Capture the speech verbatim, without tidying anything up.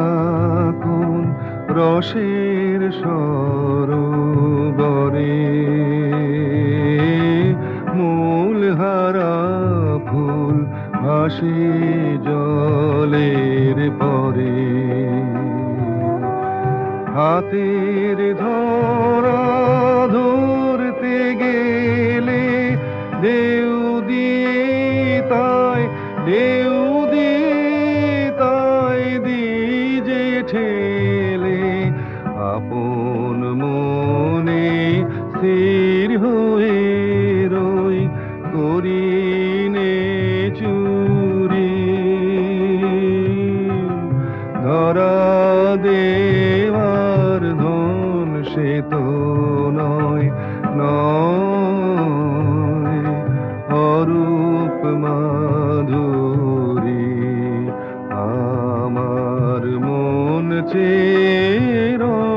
কোন রসের সরোবরে মূল হারা ফুল ভাসে জলের পরে হাতের ধরা ধরতে গেলে ঢেউ দিয়ে তাই ঢেউ দিয়ে তাই দিজে ঠেলে আপন মনে স্থির হয়ে রই করিনে চুরি ধরা দেওয়ার ধন সে তো নয় নয় অরূপ মাধুরী আমার মন চেয়ে